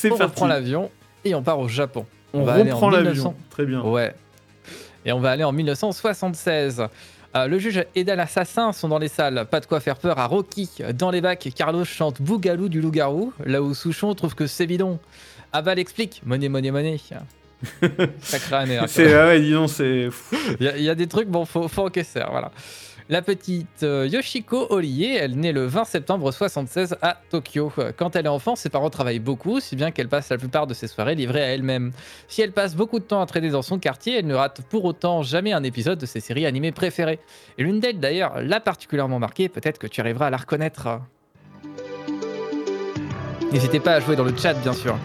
C'est on parti. reprend l'avion et on part au Japon. On va aller en reprend 1900. l'avion. Très bien. Ouais. Et on va aller en 1976. Le juge et l'assassin sont dans les salles. Pas de quoi faire peur à Rocky. Dans les bacs, Carlos chante Bougalou du loup-garou. Là où Souchon trouve que c'est bidon. Aval explique monnaie, monnaie, monnaie. Sacré année. Hein, Ouais, dis donc, c'est. il y a des trucs, bon, faut encaisser. Voilà. La petite Yoshiko Olie, elle naît le 20 septembre 76 à Tokyo. Quand elle est enfant, ses parents travaillent beaucoup, si bien qu'elle passe la plupart de ses soirées livrées à elle-même. Si elle passe beaucoup de temps à traîner dans son quartier, elle ne rate pour autant jamais un épisode de ses séries animées préférées. Et l'une d'elles d'ailleurs l'a particulièrement marquée, peut-être que tu arriveras à la reconnaître. N'hésitez pas à jouer dans le chat, bien sûr.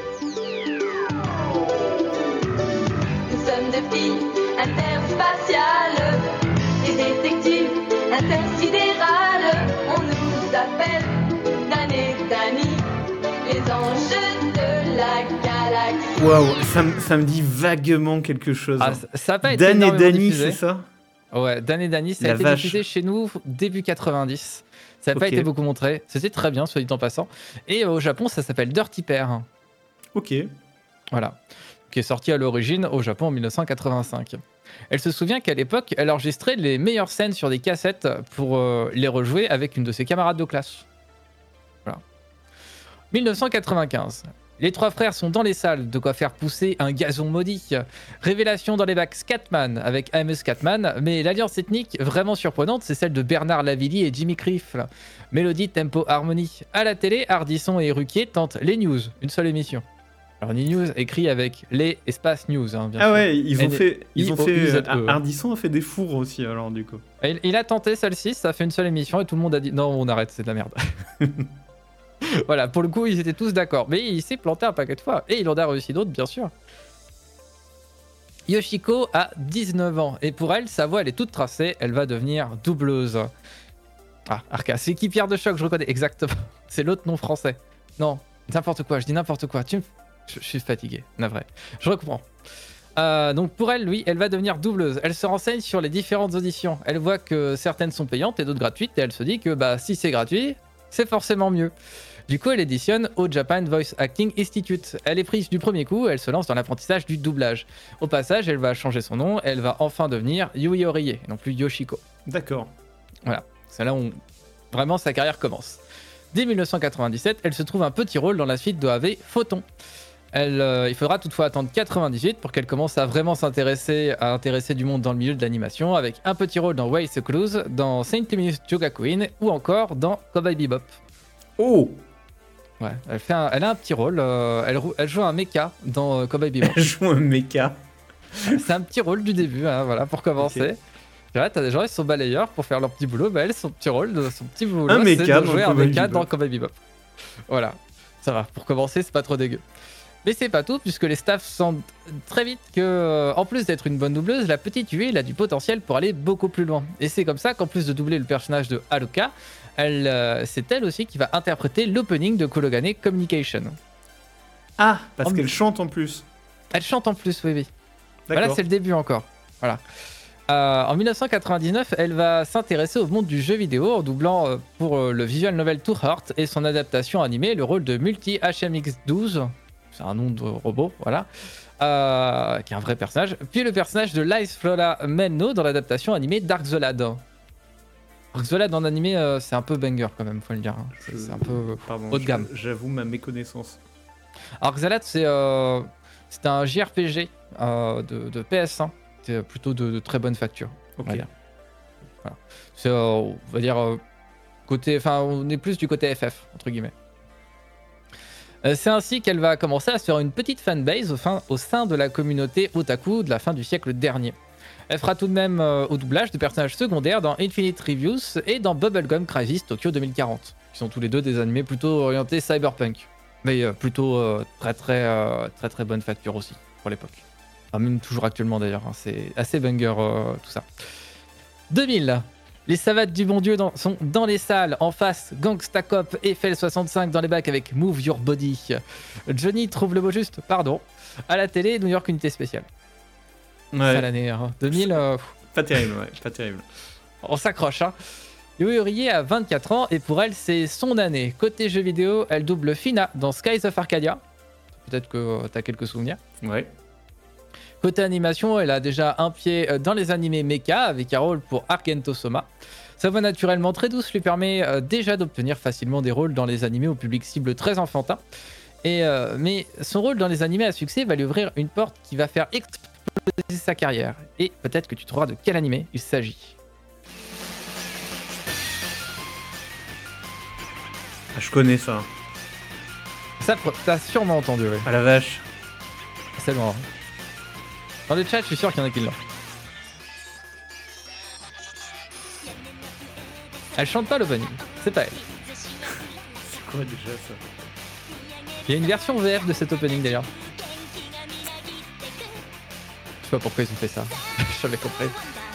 Nous sommes deux filles interspatiales, des détectives intersidérales. On nous appelle Dan et Dani, les enjeux de la galaxie. Waouh, ça me dit vaguement quelque chose. Ah, ça n'a pas été Dan et énormément Dani, diffusé. c'est ça? Ouais, Dan et Dani, ça a La été vache. diffusé chez nous début 90. Ça n'a pas Ok. été beaucoup montré. C'était très bien, soit dit en passant. Et au Japon, ça s'appelle Dirty Pair. Ok. Voilà. Qui est sorti à l'origine au Japon en 1985. Elle se souvient qu'à l'époque, elle enregistrait les meilleures scènes sur des cassettes pour les rejouer avec une de ses camarades de classe. Voilà. 1995. Les trois frères sont dans les salles, de quoi faire pousser un gazon maudit. Révélation dans les bacs Scatman avec I'm a Scatman, mais l'alliance ethnique vraiment surprenante, c'est celle de Bernard Lavilly et Jimmy Cliff. Mélodie, tempo, harmonie. À la télé, Ardisson et Ruquier tentent les news, une seule émission. Alors, les news écrit avec les espaces news, hein, bien sûr. Ouais, ils ont fait. I-O-U-Z-E. Ardisson a fait des fours aussi, alors, du coup. Il a tenté celle-ci, ça fait une seule émission et tout le monde a dit non, on arrête, c'est de la merde. Voilà, pour le coup, ils étaient tous d'accord. Mais il s'est planté un paquet de fois. Et il en a réussi d'autres, bien sûr. Yoshiko a 19 ans. Et pour elle, sa voix, elle est toute tracée. Elle va devenir doubleuse. Ah, Arca, c'est qui Pierre de Choc, je reconnais. Exactement. C'est l'autre nom français. Non, n'importe quoi, je dis n'importe quoi. Je suis fatigué, navré. Je reprends. Donc pour elle, oui, elle va devenir doubleuse. Elle se renseigne sur les différentes auditions. Elle voit que certaines sont payantes et d'autres gratuites. Et elle se dit que bah, si c'est gratuit, c'est forcément mieux. Du coup, elle éditionne au Japan Voice Acting Institute. Elle est prise du premier coup, elle se lance dans l'apprentissage du doublage. Au passage, elle va changer son nom, elle va enfin devenir Yui Orie, non plus Yoshiko. D'accord. Voilà, c'est là où vraiment sa carrière commence. Dès 1997, elle se trouve un petit rôle dans la suite de AV Photon. Il faudra toutefois attendre 98 pour qu'elle commence à vraiment s'intéresser du monde dans le milieu de l'animation, avec un petit rôle dans Way Clues, dans Saint Louis Jogakuin ou encore dans Cowboy Bebop. Oh! Ouais, elle a un petit rôle, elle joue un mecha dans Cowboy Bebop. Elle joue un mecha. C'est un petit rôle du début, hein, voilà, pour commencer. Okay. Là, t'as des gens, ils sont balayeurs pour faire leur petit boulot, bah elle, son petit rôle, son petit boulot, Un c'est mecha de jouer dans un Cowboy mecha Bebop. dans Cowboy Bebop. Voilà, ça va, pour commencer, c'est pas trop dégueu. Mais c'est pas tout, puisque les staffs sentent très vite que, en plus d'être une bonne doubleuse, la petite Yui, elle a du potentiel pour aller beaucoup plus loin. Et c'est comme ça qu'en plus de doubler le personnage de Haruka, c'est elle aussi qui va interpréter l'opening de Kurogane Communication. Ah, parce qu'elle chante en plus. Elle chante en plus, oui. D'accord. Voilà, c'est le début encore. Voilà. En 1999, elle va s'intéresser au monde du jeu vidéo en doublant pour le visual novel Two Heart et son adaptation animée le rôle de Multi HMX12. C'est un nom de robot, voilà. Qui est un vrai personnage. Puis le personnage de Lice Flora Menno dans l'adaptation animée Dark the Lad. Dark the Lad en animé, c'est un peu banger quand même, faut le dire. Hein. C'est un peu haut de gamme. J'avoue ma méconnaissance. Dark the Lad, c'est un JRPG de PS1. C'est plutôt de très bonne facture. Ok. Voilà. C'est, on va dire, côté, enfin, on est plus du côté FF, entre guillemets. C'est ainsi qu'elle va commencer à se faire une petite fanbase au sein de la communauté otaku de la fin du siècle dernier. Elle fera tout de même au doublage de personnages secondaires dans Infinite Reviews et dans Bubblegum Crisis Tokyo 2040, qui sont tous les deux des animés plutôt orientés cyberpunk, mais plutôt très bonne facture aussi pour l'époque. Enfin, même toujours actuellement d'ailleurs, hein, c'est assez banger tout ça. 2000. Les savates du bon Dieu sont dans les salles, en face, Gangsta Cop, Eiffel 65 dans les bacs avec Move Your Body. Johnny trouve le mot juste, pardon. À la télé, New York Unité Spéciale. Ouais. Ça l'année, hein. 2000... Pas terrible, ouais, pas terrible. On s'accroche, hein. Yui Horie a 24 ans et pour elle, c'est son année. Côté jeux vidéo, elle double Fina dans Skies of Arcadia. peut-être que tu as quelques souvenirs. Ouais. Côté animation, elle a déjà un pied dans les animés mecha avec un rôle pour Argento Soma. Sa voix naturellement très douce lui permet déjà d'obtenir facilement des rôles dans les animés au public cible très enfantin. Mais son rôle dans les animés à succès va lui ouvrir une porte qui va faire exploser sa carrière. Et peut-être que tu trouveras de quel animé il s'agit. Ah, je connais ça. Ça, t'as sûrement entendu, oui. Ah la vache. C'est loin. Dans le chat, je suis sûr qu'il y en a qui l'ont. Elle chante pas l'opening, c'est pas elle. C'est quoi déjà ça? Il y a une version VF de cet opening d'ailleurs. Je sais pas pourquoi ils ont fait ça. J'avais compris.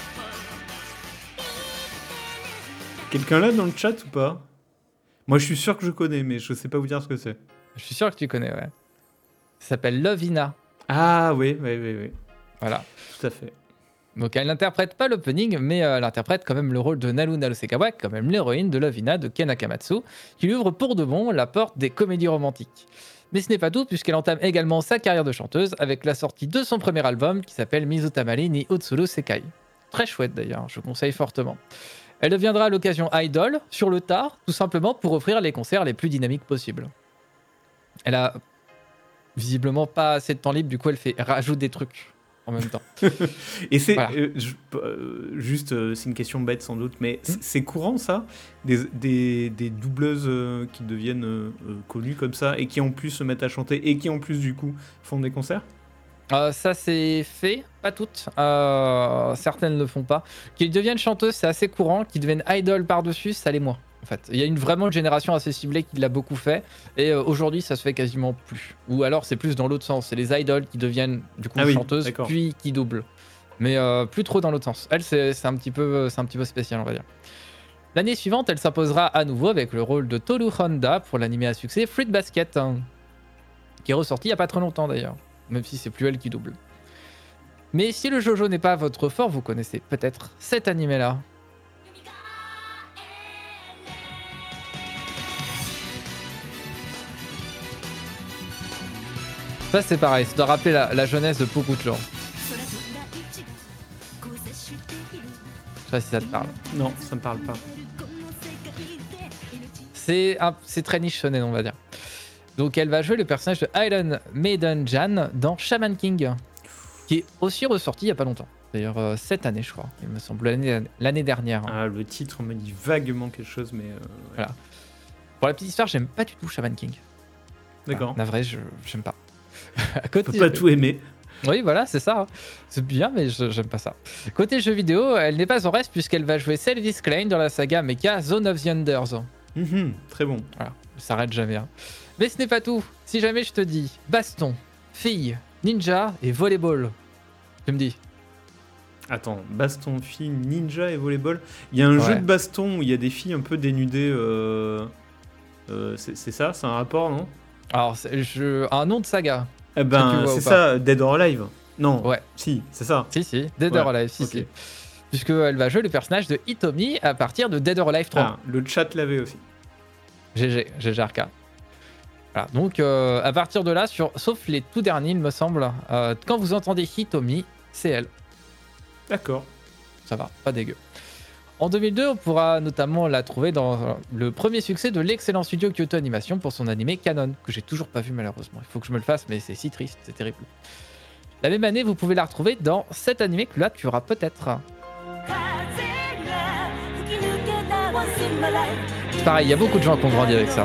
Quelqu'un là dans le chat ou pas? Moi je suis sûr que je connais, mais je sais pas vous dire ce que c'est. Je suis sûr que tu connais, ouais. Ça s'appelle Lovina. Ah oui, oui, oui, oui. Voilà. Tout à fait. Donc elle n'interprète pas l'opening, mais elle interprète quand même le rôle de Naru Narusekawa, quand même l'héroïne de Lovina de Ken Akamatsu, qui lui ouvre pour de bon la porte des comédies romantiques. Mais ce n'est pas tout, puisqu'elle entame également sa carrière de chanteuse avec la sortie de son premier album qui s'appelle Mizutamari ni Otsuru Sekai. Très chouette d'ailleurs, je conseille fortement. Elle deviendra à l'occasion idol, sur le tard, tout simplement pour offrir les concerts les plus dynamiques possibles. Elle a visiblement pas assez de temps libre, du coup elle rajoute des trucs en même temps. Et c'est Voilà. juste, c'est une question bête sans doute, mais c'est courant ça, des doubleuses qui deviennent connues comme ça et qui en plus se mettent à chanter et qui en plus du coup font des concerts? Ça c'est fait, pas toutes. Certaines ne le font pas. Qu'ils deviennent chanteuses, c'est assez courant. Qu'ils deviennent idol par-dessus, ça l'est moins. En fait, il y a vraiment une génération assez ciblée qui l'a beaucoup fait. Et aujourd'hui, ça se fait quasiment plus. Ou alors, c'est plus dans l'autre sens. C'est les idols qui deviennent du coup chanteuses, d'accord. puis qui doublent. Mais plus trop dans l'autre sens. Elle, c'est un petit peu spécial, on va dire. L'année suivante, elle s'imposera à nouveau avec le rôle de Toru Honda pour l'animé à succès Fruit Basket, qui est ressorti il n'y a pas très longtemps d'ailleurs. Même si c'est plus elle qui double. Mais si le JoJo n'est pas votre fort, vous connaissez peut-être cet animé-là. Ça c'est pareil, ça doit rappeler la jeunesse de beaucoup de gens. Je sais pas si ça te parle. Non, ça me parle pas. C'est très niche shonen, on va dire. Donc elle va jouer le personnage de Iron Maiden Jan dans Shaman King, qui est aussi ressorti il y a pas longtemps. D'ailleurs cette année je crois, il me semble, l'année dernière. Ah, le titre me dit vaguement quelque chose, mais... Voilà. Pour la petite histoire, j'aime pas du tout Shaman King. D'accord. Navré, j'aime pas. À On côté, peut pas tout aimer. Oui, voilà, c'est ça. C'est bien, mais j'aime pas ça. Côté jeux vidéo, elle n'est pas en reste puisqu'elle va jouer Sylvie Klein dans la saga Mecha Zone of the Enders. Très bon. Voilà, ça s'arrête jamais. Hein. Mais ce n'est pas tout. Si jamais je te dis baston, fille, ninja et volleyball, tu me dis. Attends, baston, fille, ninja et volleyball. Il y a un jeu de baston où il y a des filles un peu dénudées. C'est ça? C'est un rapport, non? Alors, un nom de saga. Eh ben, c'est ça, Dead or Alive. Non. Ouais. Si, c'est ça. Si, Dead or Alive, si. Puisqu'elle va jouer le personnage de Hitomi à partir de Dead or Alive 3. Ah, le chat l'avait aussi. GG Arca. Voilà, donc à partir de là, sauf les tout derniers, il me semble, quand vous entendez Hitomi, c'est elle. D'accord. Ça va, pas dégueu. En 2002, on pourra notamment la trouver dans le premier succès de l'excellent studio Kyoto Animation pour son animé Canon, que j'ai toujours pas vu malheureusement. Il faut que je me le fasse, mais c'est si triste, c'est terrible. La même année, vous pouvez la retrouver dans cet animé que là, tu auras peut-être. Pareil, il y a beaucoup de gens qui ont grandi avec ça.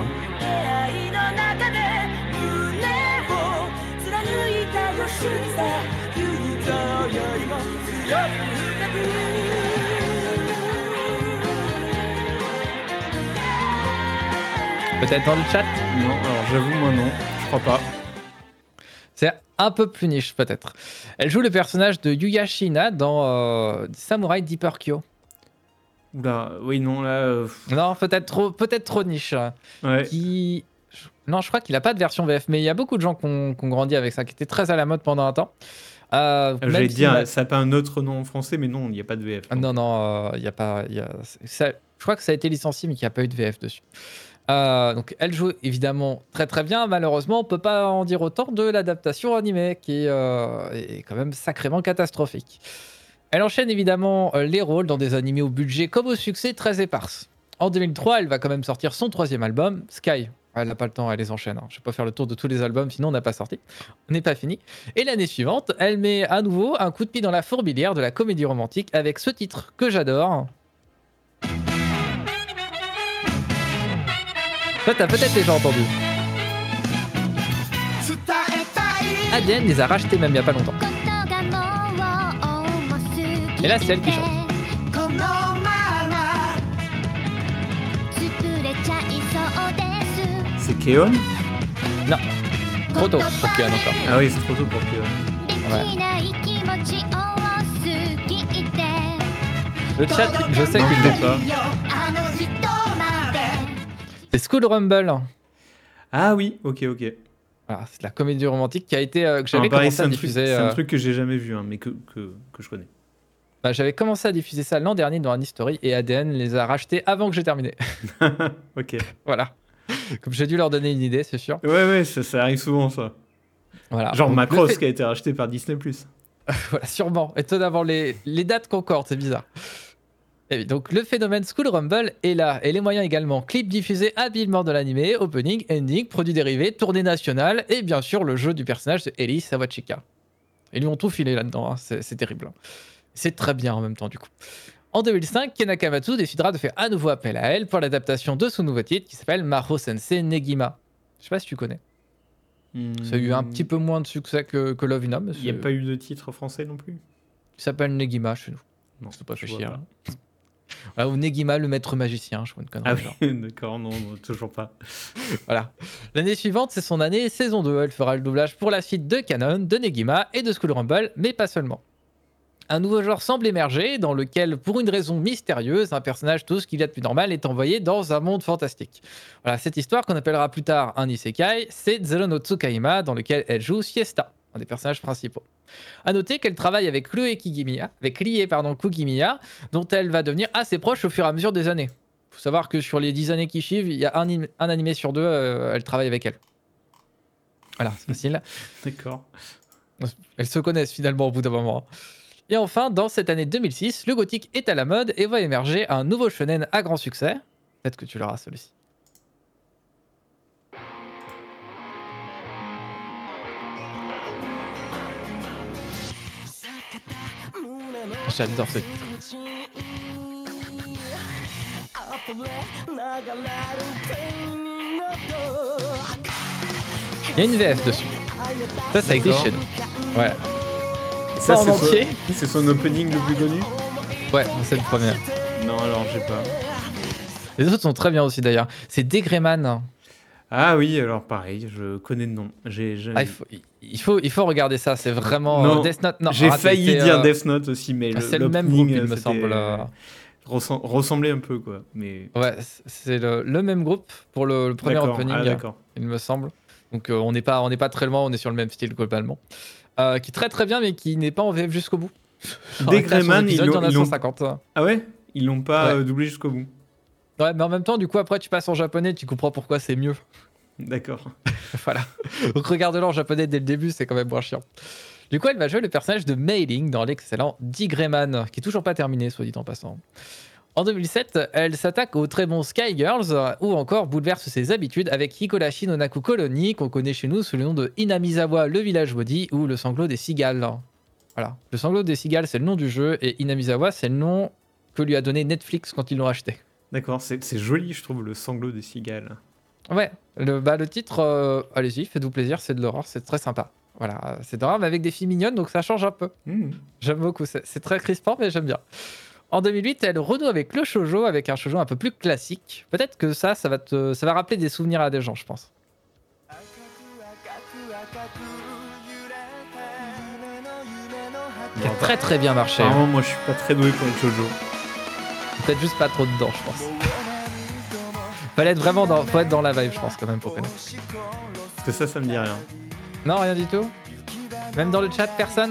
Peut-être dans le chat? Non, alors j'avoue, moi non, je crois pas. C'est un peu plus niche, peut-être. Elle joue le personnage de Yuya Shina dans Samurai Deeper Kyo. Oula, oui, non, là... Non, peut-être trop niche. Ouais. Non, je crois qu'il a pas de version VF, mais il y a beaucoup de gens qui ont grandi avec ça, qui était très à la mode pendant un temps. J'allais dire, ça n'a pas un autre nom en français, mais non, il n'y a pas de VF. Non, il n'y a pas... je crois que ça a été licencié, mais qu'il n'y a pas eu de VF dessus. Donc elle joue évidemment très très bien. Malheureusement, on peut pas en dire autant de l'adaptation animée qui est quand même sacrément catastrophique. Elle enchaîne évidemment les rôles dans des animés au budget comme au succès très éparses. En 2003, elle va quand même sortir son 3e album, Sky. Elle n'a pas le temps, elle les enchaîne. Je ne vais pas faire le tour de tous les albums, sinon on n'a pas sorti. On n'est pas fini. Et l'année suivante, elle met à nouveau un coup de pied dans la fourmilière de la comédie romantique avec ce titre que j'adore. Toi, t'as peut-être déjà entendu. ADN les a rachetés même il n'y a pas longtemps. Et là, c'est elle qui chante. C'est Keon? Non, trop tôt pour Keon encore. Ah oui, c'est trop tôt pour Keon. Ouais. Le chat, je sais Non, qu'il je l'est l'ai pas. C'est School Rumble. Ah oui, ok. Voilà, c'est de la comédie romantique qui a été que Ah, j'avais pareil, commencé à diffuser. c'est un truc que j'ai jamais vu, hein, mais que je connais. J'avais commencé à diffuser ça l'an dernier dans un history et ADN les a rachetés avant que j'ai terminé. Ok. Voilà. Comme j'ai dû leur donner une idée, c'est sûr. Ouais, ça arrive souvent, ça. Voilà. Genre Donc, Macross qui a été racheté par Disney+. Voilà, sûrement. Étonnamment, les dates concordent, c'est bizarre. Et oui, donc le phénomène School Rumble est là, et les moyens également. Clips diffusés habilement de l'animé, opening, ending, produits dérivés, tournée nationale, et bien sûr le jeu du personnage de Ellie Sawachika. Ils lui ont tout filé là-dedans, hein. C'est terrible. C'est très bien en même temps du coup. En 2005, Ken Akamatsu décidera de faire à nouveau appel à elle pour l'adaptation de son nouveau titre qui s'appelle Maho Sensei Negima. Je sais pas si tu connais. Ça a eu un petit peu moins de succès que Love in Home. Il n'y a pas eu de titre français non plus? Il s'appelle Negima chez nous. Non, C'est pas je fait vois chier. pas. Voilà, ou Negima, le maître magicien, je vois une connerie. Ah genre. oui, d'accord, non, toujours pas. Voilà. L'année suivante, c'est son année saison 2. Elle fera le doublage pour la suite de Canon, de Negima et de School Rumble, mais pas seulement. Un nouveau genre semble émerger, dans lequel, pour une raison mystérieuse, un personnage tout ce qu'il y a de plus normal est envoyé dans un monde fantastique. Voilà, cette histoire qu'on appellera plus tard un isekai, c'est Zero no Tsukaima, dans lequel elle joue Siesta, un des personnages principaux. A noter qu'elle travaille avec Rie Kugimiya, dont elle va devenir assez proche au fur et à mesure des années. Faut savoir que sur les 10 années qui suivent, il y a un animé sur 2, elle travaille avec elle. Voilà, c'est facile. D'accord. Elles se connaissent finalement au bout d'un moment. Et enfin, dans cette année 2006, le gothique est à la mode et va émerger un nouveau shonen à grand succès. Peut-être que tu l'auras celui-ci. J'adore ce titre. Il y a une VF dessus. Ça a été chez nous. Ouais. Ça, en entier. C'est son opening le plus connu? Ouais, c'est le premier. Non, alors j'ai pas. Les autres sont très bien aussi d'ailleurs. C'est Degreman. Ah oui, alors pareil, je connais le nom. Ah, il faut regarder ça, c'est vraiment Non, Death Note. Non, j'ai failli c'est, dire Death Note aussi, mais c'est le même groupe, il me semble. Ressemblait un peu, quoi. Mais... Ouais, c'est le même groupe pour le premier opening, il me semble. Donc on n'est pas très loin, on est sur le même style globalement. Qui est très très bien, mais qui n'est pas en VF jusqu'au bout. Degreman, ils l'ont 150. Ah ouais? Ils l'ont pas doublé jusqu'au bout. Ouais, mais en même temps, du coup, après, tu passes en japonais, tu comprends pourquoi c'est mieux. D'accord. Voilà. Donc regarde-le en japonais dès le début, c'est quand même moins chiant. Du coup, elle va jouer le personnage de Mei-Ling dans l'excellent Degreman, qui est toujours pas terminé, soit dit en passant. En 2007, elle s'attaque aux très bons Sky Girls, ou encore bouleverse ses habitudes avec Hikolashi no Naku Colony, qu'on connaît chez nous sous le nom de Inamizawa, le village maudit, ou le sanglot des cigales. Voilà. Le sanglot des cigales, c'est le nom du jeu, et Inamizawa, c'est le nom que lui a donné Netflix quand ils l'ont acheté. D'accord, c'est joli, je trouve, le sanglot des cigales. Ouais, le titre, allez-y, faites-vous plaisir, c'est de l'horreur, c'est très sympa. Voilà, c'est d'horreur, mais avec des filles mignonnes, donc ça change un peu. J'aime beaucoup, c'est très crispant, mais j'aime bien. En 2008, elle renoue avec le shoujo, avec un shoujo un peu plus classique. Peut-être que ça va rappeler des souvenirs à des gens, je pense. Qui a très très bien marché. Apparemment, moi, je suis pas très doué pour le shoujo. Peut-être juste pas trop dedans, je pense. Faut être dans la vibe, je pense, quand même, pour connaître. Parce que ça me dit rien. Non, rien du tout. Même dans le chat, personne.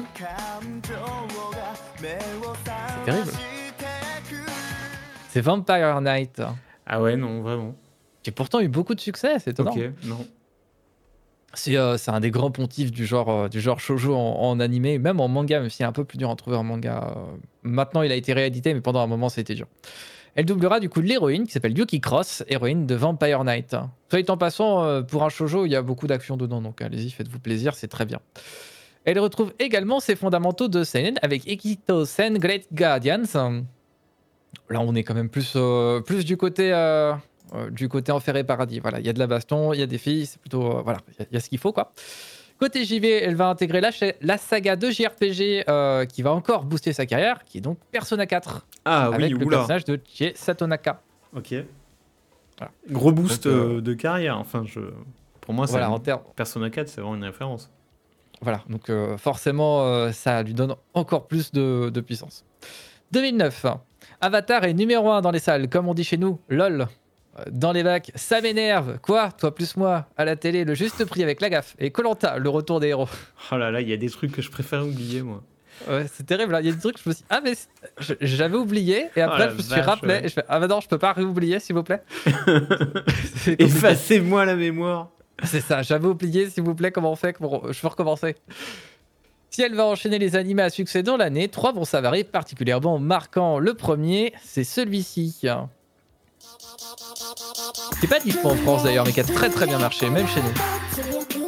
C'est terrible. C'est Vampire Night. Ah ouais, non, vraiment. qui a pourtant eu beaucoup de succès, c'est étonnant. Ok, non. C'est un des grands pontifs du genre shoujo en animé, même en manga, même s'il est un peu plus dur à trouver en manga. Maintenant, il a été réédité, mais pendant un moment, c'était dur. Elle doublera du coup l'héroïne qui s'appelle Yuki Cross, héroïne de Vampire Knight. Soit dit en passant, pour un shoujo, il y a beaucoup d'action dedans, donc allez-y, faites-vous plaisir, c'est très bien. Elle retrouve également ses fondamentaux de seinen avec Ekito Sen Great Guardians. Là, on est quand même plus du côté enferré paradis. Voilà, il y a de la baston, il y a des filles, c'est plutôt voilà, il y a ce qu'il faut quoi. Côté JV, elle va intégrer la saga de JRPG qui va encore booster sa carrière, qui est donc Persona 4 Ah avec oui, le oula. personnage de Chie Satonaka. Ok. Voilà. Gros boost Donc, de carrière. Enfin, pour moi, Voilà, en termes. Persona 4, c'est vraiment une référence. Voilà, donc forcément, ça lui donne encore plus de puissance. 2009, Avatar est numéro 1 dans les salles, comme on dit chez nous, lol. Dans les bacs, ça m'énerve. Quoi, toi plus moi, à la télé, le juste prix avec la gaffe. Et Koh-Lanta, le retour des héros. Oh là là, il y a des trucs que je préfère oublier, moi. Ouais, c'est terrible, là. Il y a des trucs, je me suis dit, ah, mais j'avais oublié. Et après, la je me suis vache, rappelé. ouais. Et je fais, ah, bah non, je peux pas réoublier, s'il vous plaît. C'est compliqué. Effacez-moi la mémoire. C'est ça, j'avais oublié, s'il vous plaît, comment on fait. Je peux recommencer. Si elle va enchaîner les animés à succès dans l'année, 3 vont s'avérer particulièrement marquants. Le premier, c'est celui-ci. Qui n'est pas dispo en France d'ailleurs, mais qui a très très bien marché, même chez nous.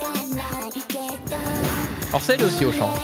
Alors celle aussi au chant.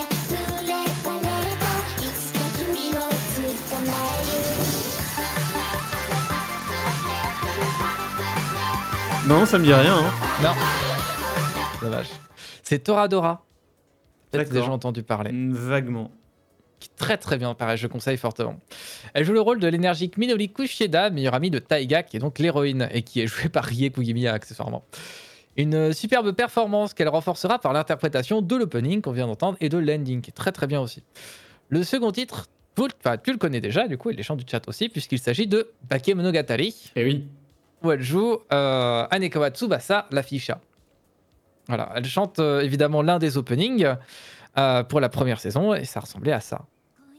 Non, ça me dit rien. Hein. Non. Dommage. C'est Toradora. Peut-être D'accord. déjà entendu parler. Vaguement. Qui est très très bien, pareil, je conseille fortement. Elle joue le rôle de l'énergique Minori Kushida, meilleure amie de Taiga, qui est donc l'héroïne, et qui est jouée par Rie Kugimiya accessoirement. Une superbe performance qu'elle renforcera par l'interprétation de l'opening qu'on vient d'entendre et de l'ending, qui est très très bien aussi. Le second titre, tu le connais déjà, du coup, il est chante du chat aussi, puisqu'il s'agit de Bakemonogatari, Eh oui. où elle joue Anekawa Tsubasa, la fille chat. Voilà, elle chante évidemment l'un des openings pour la première saison, et ça ressemblait à ça.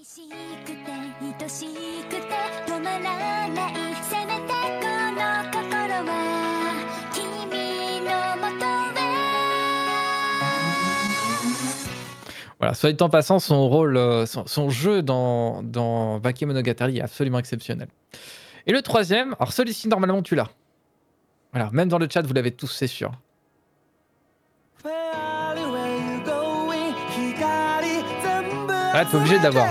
Voilà, soit dit en passant, son rôle, son jeu dans Bakemonogatari est absolument exceptionnel. Et le troisième, alors celui-ci normalement tu l'as. Voilà, même dans le chat vous l'avez tous, c'est sûr. Ah, t'es obligé de l'avoir.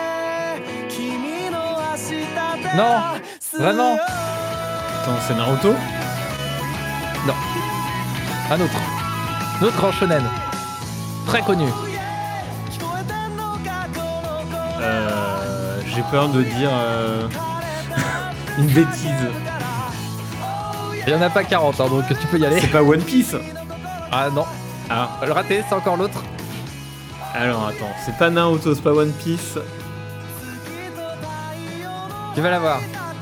Non, vraiment. Attends, c'est Naruto? Non. Un autre. Un autre grand shonen. Très connu. J'ai peur de dire une bêtise. Il n'y en a pas 40, hein, donc tu peux y aller. C'est pas One Piece? Ah non. Ah, Le raté, c'est encore l'autre. alors attends, c'est pas Naruto, c'est pas One Piece. Tu vas l'avoir.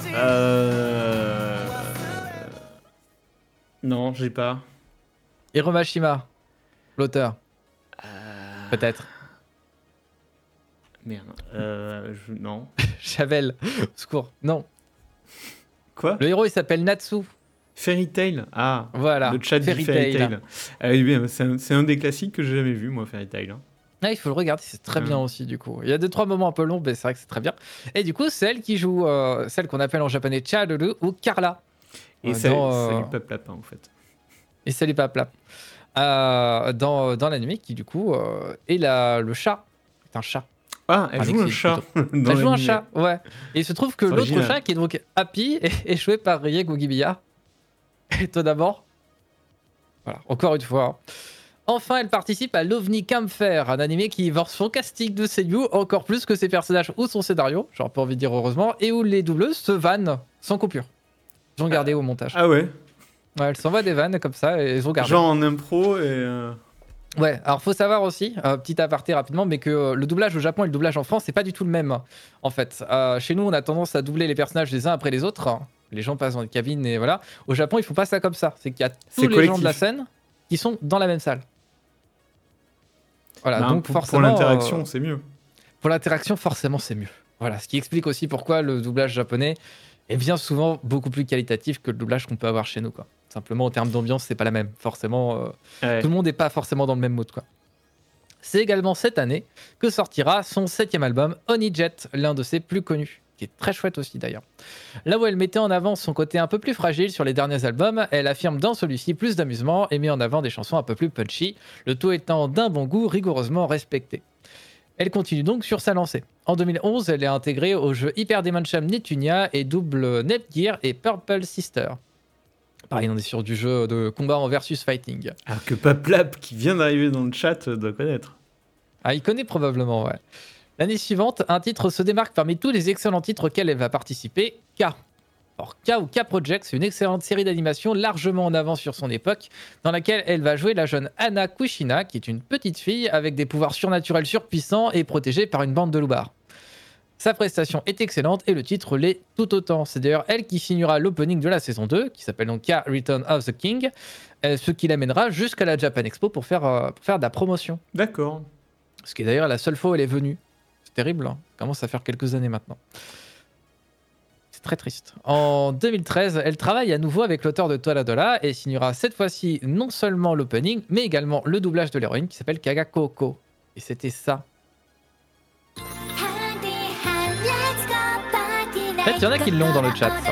Non, j'ai pas. Hiromashima, l'auteur. Peut-être. Merde. Non. Javel, au secours. Non. Quoi? Le héros, il s'appelle Natsu. Fairy Tail? Ah, Voilà. le chat dit Fairy Fairy Tail. Tail. Oui, bien, c'est un des classiques que j'ai jamais vu, moi, Fairy Tail. Hein. Ah, il faut le regarder, c'est très bien aussi, du coup. Il y a 2-3 moments un peu longs, mais c'est vrai que c'est très bien. Et du coup, c'est elle qui joue celle qu'on appelle en japonais Charuru ou Carla. Et Salut salut Pap Lapin, en fait. Et salut Papla. Dans l'anime qui, du coup, est le chat. C'est un chat. Ah, elle joue un Alexis, chat. dans Elle joue un l'anime. chat, ouais. Et il se trouve que C'est l'autre original. chat, qui est donc Happy, est joué par Rie Kugimiya. Étonnamment. Voilà, encore une fois. Enfin, elle participe à l'OVNI Campfire, un animé qui vore son casting de seiyuu encore plus que ses personnages ou son scénario, j'aurais pas envie de dire heureusement, et où les doubleuses se vannent sans coupure. Ils ont gardé au montage. Ah ouais? Ouais, elles s'envoient des vannes comme ça et ils ont gardé. Genre en impro et... Ouais, alors faut savoir aussi, petit aparté rapidement, mais que le doublage au Japon et le doublage en France, c'est pas du tout le même, en fait. Chez nous, on a tendance à doubler les personnages les uns après les autres. Les gens passent dans les cabines et voilà. Au Japon, ils font pas ça comme ça. C'est qu'il y a tous C'est les gens collectif. de la scène qui sont dans la même salle. Voilà, Bah, donc pour forcément... l'interaction, c'est mieux. Pour l'interaction, forcément, c'est mieux. Voilà, ce qui explique aussi pourquoi le doublage japonais est bien souvent beaucoup plus qualitatif que le doublage qu'on peut avoir chez nous, quoi. Simplement, en termes d'ambiance, c'est pas la même. Forcément, Ouais. tout le monde n'est pas forcément dans le même mood, quoi. C'est également cette année que sortira son 7e album, Honey Jet, l'un de ses plus connus, qui est très chouette aussi d'ailleurs. Là où elle mettait en avant son côté un peu plus fragile sur les derniers albums, elle affirme dans celui-ci plus d'amusement et met en avant des chansons un peu plus punchy, le tout étant d'un bon goût rigoureusement respecté. Elle continue donc sur sa lancée. En 2011, elle est intégrée aux jeux Hyper Dimension Neptunia et Double Netgear et Purple Sister. Pareil, on est sur du jeu de combat en versus fighting. Alors que Paplap, qui vient d'arriver dans le chat, doit connaître. Ah, il connaît probablement, ouais. L'année suivante, un titre se démarque parmi tous les excellents titres auxquels elle va participer, K. Alors, K ou K Project, c'est une excellente série d'animation largement en avance sur son époque, dans laquelle elle va jouer la jeune Anna Kushina, qui est une petite fille avec des pouvoirs surnaturels surpuissants et protégée par une bande de loupards. Sa prestation est excellente et le titre l'est tout autant. C'est d'ailleurs elle qui signera l'opening de la saison 2, qui s'appelle donc K Return of the King, ce qui l'amènera jusqu'à la Japan Expo pour faire de la promotion. D'accord. Ce qui est d'ailleurs la seule fois où elle est venue. C'est terrible, hein. Ça commence à faire quelques années maintenant. C'est très triste. En 2013, elle travaille à nouveau avec l'auteur de Toradora et signera cette fois-ci non seulement l'opening, mais également le doublage de l'héroïne qui s'appelle Kagakoko. Et c'était ça. En fait, il y en a qui l'ont dans le chat, ça.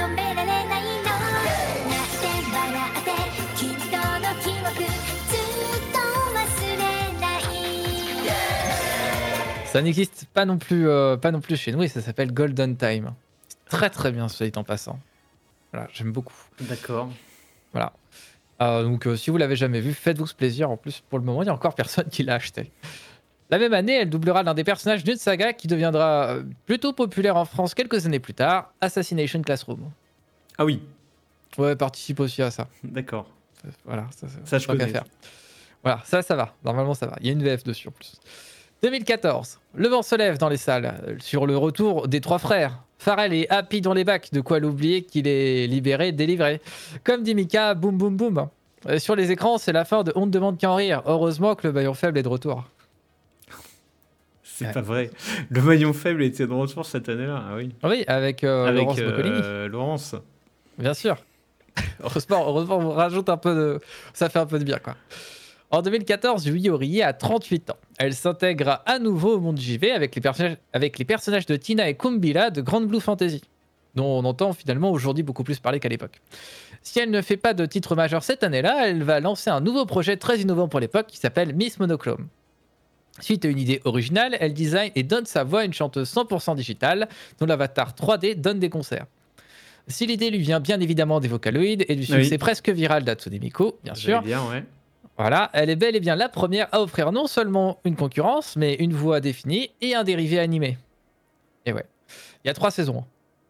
Ça n'existe pas non plus chez nous et ça s'appelle Golden Time. C'est très très bien, ce dit en passant. Voilà, j'aime beaucoup. D'accord. Voilà. Donc, si vous l'avez jamais vu, faites-vous ce plaisir. En plus, pour le moment, il n'y a encore personne qui l'a acheté. La même année, elle doublera l'un des personnages d'une saga qui deviendra plutôt populaire en France quelques années plus tard, Assassination Classroom. Ah oui, Ouais, elle participe aussi à ça. d'accord. Voilà, Ça, je tant qu'à connais. faire. Voilà, ça va. Normalement, ça va. Il y a une VF dessus en plus. 2014, le vent se lève dans les salles sur le retour des trois frères. Pharrell et Happy dans les bacs, de quoi l'oublier qu'il est libéré, délivré. Comme dit Mika, boum boum boum. Sur les écrans, c'est la fin de On ne demande qu'à en rire. Heureusement que le maillon faible est de retour. C'est Ouais. pas vrai. Le maillon faible était de retour cette année-là. Ah oui. Oui, avec Avec Laurence Boccolini, Laurence. bien sûr. Heureusement, on rajoute un peu de... Ça fait un peu de bien, quoi. En 2014, Yui Horie a 38 ans. Elle s'intègre à nouveau au monde JV avec les personnages de Tina et Kumbila de Grand Blue Fantasy, dont on entend finalement aujourd'hui beaucoup plus parler qu'à l'époque. Si elle ne fait pas de titre majeur cette année-là, elle va lancer un nouveau projet très innovant pour l'époque qui s'appelle Miss Monochrome. Suite à une idée originale, elle design et donne sa voix à une chanteuse 100% digitale dont l'avatar 3D donne des concerts. Si l'idée lui vient bien évidemment des Vocaloid et du succès Oui. presque viral d'Hatsune Miku, bien sûr, J'allais dire, ouais. voilà, elle est bel et bien la première à offrir non seulement une concurrence, mais une voix définie et un dérivé animé. Et ouais, il y a 3 saisons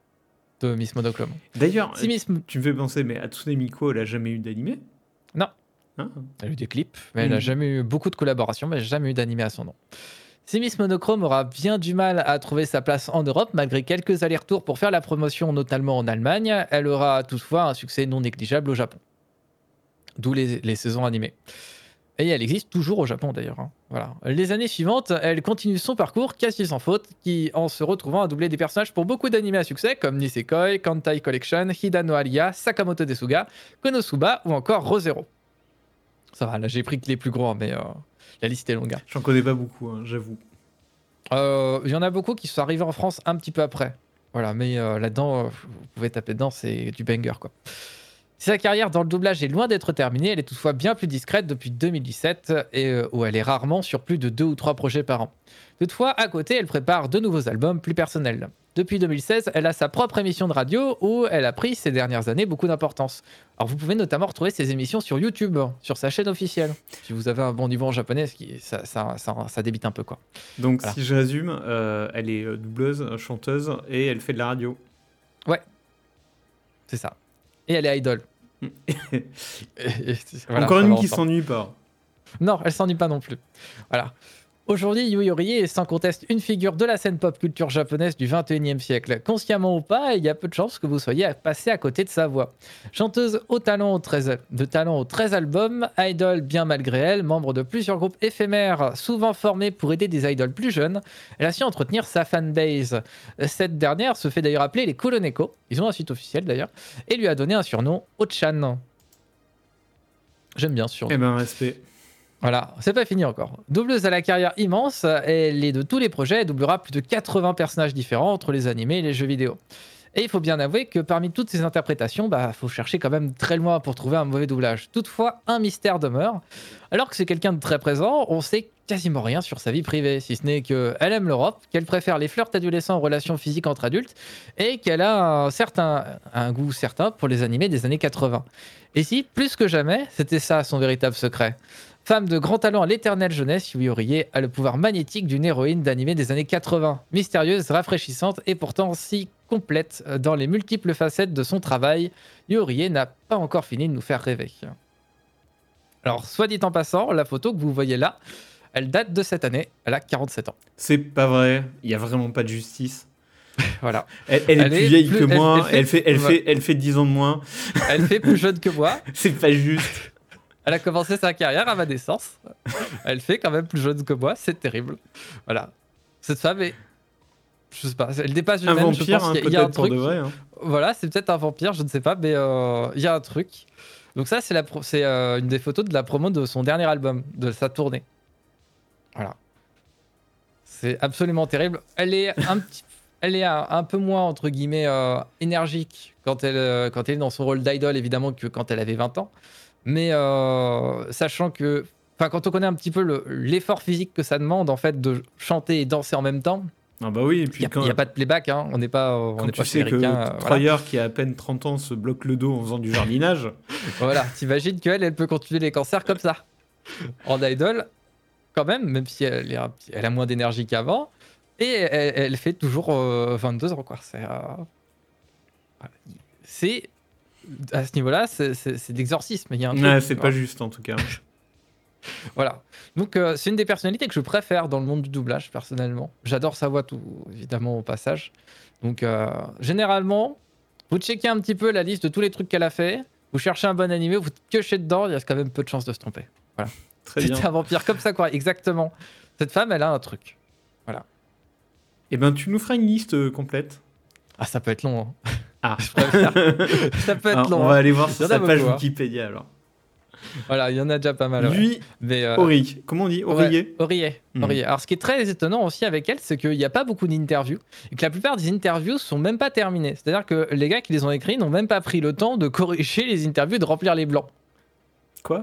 de Miss Monochrome. D'ailleurs, Si Miss... tu me fais penser, mais Hatsune Miku, elle a jamais eu d'animé? Non. Hein? Elle a eu des clips, mais elle n'a jamais eu beaucoup de collaborations, mais jamais eu d'animé à son nom. Si Miss Monochrome aura bien du mal à trouver sa place en Europe, malgré quelques allers-retours pour faire la promotion, notamment en Allemagne, elle aura toutefois un succès non négligeable au Japon. D'où les saisons animées. Et elle existe toujours au Japon d'ailleurs, hein. Voilà. Les années suivantes, elle continue son parcours quasi sans faute, en se retrouvant à doubler des personnages pour beaucoup d'animés à succès comme Nisekoi, Kantai Collection, Hida no Aria, Sakamoto Desuga, Konosuba ou encore Re:Zero. Ça va, là j'ai pris que les plus gros, hein, mais la liste est longue, hein. J'en connais pas beaucoup, hein, j'avoue. Il y en a beaucoup qui sont arrivés en France un petit peu après. Voilà, mais là-dedans, vous pouvez taper dedans, c'est du banger, quoi. Si sa carrière dans le doublage est loin d'être terminée, elle est toutefois bien plus discrète depuis 2017, où elle est rarement sur plus de 2 ou 3 projets par an. Toutefois, à côté, elle prépare de nouveaux albums plus personnels. Depuis 2016, elle a sa propre émission de radio où elle a pris ces dernières années beaucoup d'importance. Alors vous pouvez notamment retrouver ses émissions sur YouTube, sur sa chaîne officielle. Si vous avez un bon niveau en japonais, ça débite un peu, quoi. Donc, Voilà. si je résume, elle est doubleuse, chanteuse et elle fait de la radio. C'est ça. Et elle est idol. Voilà, Encore ça une va qui ensemble. s'ennuie pas. Non, elle s'ennuie pas non plus. Voilà. Aujourd'hui, Yui Horie est sans conteste une figure de la scène pop culture japonaise du 21e siècle. Consciemment ou pas, il y a peu de chances que vous soyez passé à côté de sa voix. Chanteuse au talent aux 13 albums, idol bien malgré elle, membre de plusieurs groupes éphémères, souvent formés pour aider des idoles plus jeunes, elle a su entretenir sa fanbase. Cette dernière se fait d'ailleurs appeler les Koloneko, ils ont un site officiel d'ailleurs, et lui a donné un surnom, Ochan. J'aime bien ce surnom. Eh ben, respect. Voilà, c'est pas fini encore. Doubleuse à la carrière immense, elle est de tous les projets, elle doublera plus de 80 personnages différents entre les animés et les jeux vidéo. Et il faut bien avouer que parmi toutes ces interprétations, faut chercher quand même très loin pour trouver un mauvais doublage. Toutefois, un mystère demeure. Alors que c'est quelqu'un de très présent, on sait quasiment rien sur sa vie privée, si ce n'est qu'elle aime l'Europe, qu'elle préfère les flirts adolescents aux relations physiques entre adultes, et qu'elle a un goût certain pour les animés des années 80. Et si, plus que jamais, c'était ça son véritable secret. Femme de grand talent à l'éternelle jeunesse, Yui Horie a le pouvoir magnétique d'une héroïne d'animé des années 80. Mystérieuse, rafraîchissante et pourtant si complète dans les multiples facettes de son travail, Yui Horie n'a pas encore fini de nous faire rêver. Alors, soit dit en passant, la photo que vous voyez là, elle date de cette année, elle a 47 ans. C'est pas vrai, il y a vraiment pas de justice. Voilà. Elle est plus vieille que moi, elle fait 10 ans de moins. Elle fait plus jeune que moi. C'est pas juste. Elle a commencé sa carrière à ma naissance. Elle fait quand même plus jeune que moi, c'est terrible. Voilà. Cette femme est... Je sais pas, elle dépasse une un même, vampire, je pense qu'il y a un truc. de vrai. Hein. Voilà, c'est peut-être un vampire, je ne sais pas, mais il y a un truc. Donc ça, c'est une des photos de la promo de son dernier album, de sa tournée. Voilà. C'est absolument terrible. Elle est un peu moins, entre guillemets, énergique quand elle est dans son rôle d'idol, évidemment, que quand elle avait 20 ans. Mais sachant que, quand on connaît un petit peu l'effort physique que ça demande, en fait, de chanter et danser en même temps, ah bah oui, et puis il n'y a pas de playback, hein. On n'est pas, quand tu sais que Troyer, qui a à peine 30 ans, se bloque le dos en faisant du jardinage. Voilà, t'imagines qu'elle peut continuer les cancers comme ça. En idol, quand même si elle a moins d'énergie qu'avant, et elle fait toujours 22 ans, quoi. C'est à ce niveau-là, c'est d'exorcisme. Il y a un truc, ouais, c'est pas juste en tout cas. Voilà. Donc, c'est une des personnalités que je préfère dans le monde du doublage, personnellement. J'adore sa voix, tout évidemment, au passage. Donc, généralement, vous checkez un petit peu la liste de tous les trucs qu'elle a fait, vous cherchez un bon animé, vous piochez dedans, il y a quand même peu de chances de se tromper. Voilà. Très bien. C'est un vampire comme ça, quoi. Exactement. Cette femme, elle a un truc. Voilà. Eh ben, tu nous feras une liste complète. Ah, ça peut être long. Hein. Ah, je préfère. Ça peut être long. On va aller voir sur sa page beaucoup, Wikipédia alors. Voilà, il y en a déjà pas mal. Lui, Horie. Comment on dit Horie. Horie. Alors, ce qui est très étonnant aussi avec elle, c'est qu'il n'y a pas beaucoup d'interviews et que la plupart des interviews sont même pas terminées. C'est-à-dire que les gars qui les ont écrits n'ont même pas pris le temps de corriger les interviews et de remplir les blancs. Quoi ?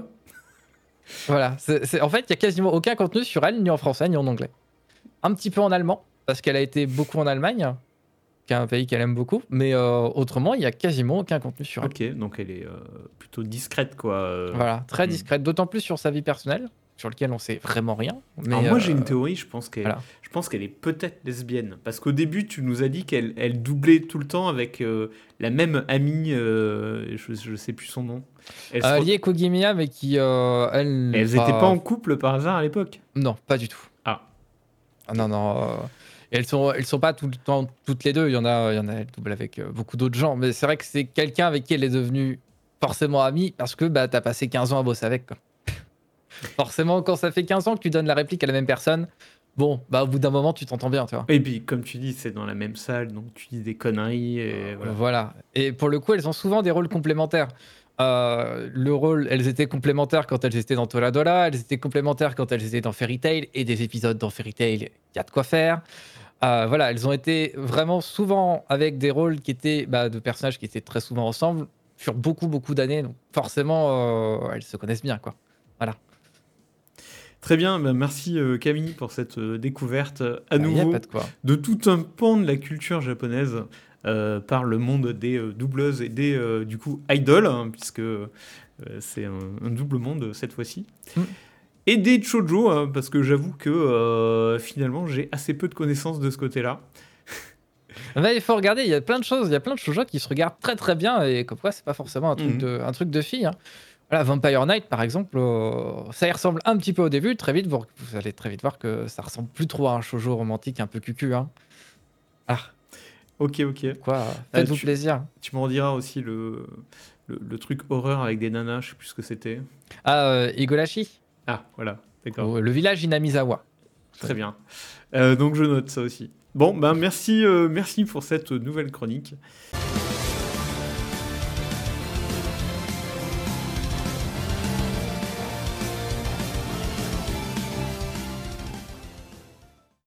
Voilà. En fait, il n'y a quasiment aucun contenu sur elle, ni en français, ni en anglais. Un petit peu en allemand, parce qu'elle a été beaucoup en Allemagne, qui est un pays qu'elle aime beaucoup, mais autrement, il n'y a quasiment aucun contenu sur elle. Ok, donc elle est plutôt discrète, quoi. Voilà, très discrète, d'autant plus sur sa vie personnelle, sur lequel on sait vraiment rien. Mais alors moi, j'ai une théorie, je pense qu'elle est peut-être lesbienne, parce qu'au début, tu nous as dit qu'elle doublait tout le temps avec la même amie, je sais plus son nom. Lie Kogimiya, mais qui... elles n'étaient pas en couple par hasard à l'époque ? Non, pas du tout. Ah non. Elles sont pas tout le temps toutes les deux. Il y en a elles doublent avec beaucoup d'autres gens. Mais c'est vrai que c'est quelqu'un avec qui elle est devenue forcément amie parce que t'as passé 15 ans à bosser avec. Quoi. Forcément, quand ça fait 15 ans que tu donnes la réplique à la même personne, bon, au bout d'un moment, tu t'entends bien, tu vois. Et puis, comme tu dis, c'est dans la même salle, donc tu dis des conneries. Et voilà. Et pour le coup, elles ont souvent des rôles complémentaires. Elles étaient complémentaires quand elles étaient dans Toradora, elles étaient complémentaires quand elles étaient dans Fairy Tail, et des épisodes dans Fairy Tail, il y a de quoi faire. Voilà, elles ont été vraiment souvent avec des rôles qui étaient de personnages qui étaient très souvent ensemble sur beaucoup d'années, donc forcément elles se connaissent bien, quoi. Voilà. Très bien, merci Camille pour cette découverte à nouveau pas de quoi. de tout un pan de la culture japonaise par le monde des doubleuses et des du coup idoles, hein, puisque c'est un double monde cette fois-ci. Et des shoujo, hein, parce que j'avoue que finalement j'ai assez peu de connaissances de ce côté-là. Il faut regarder, il y a plein de choses, il y a plein de shoujo qui se regardent très très bien et comme quoi c'est pas forcément un truc de fille. Hein. Voilà, Vampire Knight, par exemple, ça y ressemble un petit peu au début. Très vite, vous allez très vite voir que ça ressemble plus trop à un shoujo romantique un peu cucu. Hein. Ah, Ok. quoi, faites-vous tu- plaisir. Tu m'en diras aussi le truc horreur avec des nanas, je sais plus ce que c'était. Ah, Higurashi, Ah, voilà, d'accord. le village Inamizawa. Très bien. Donc je note ça aussi. Bon, ben merci pour cette nouvelle chronique.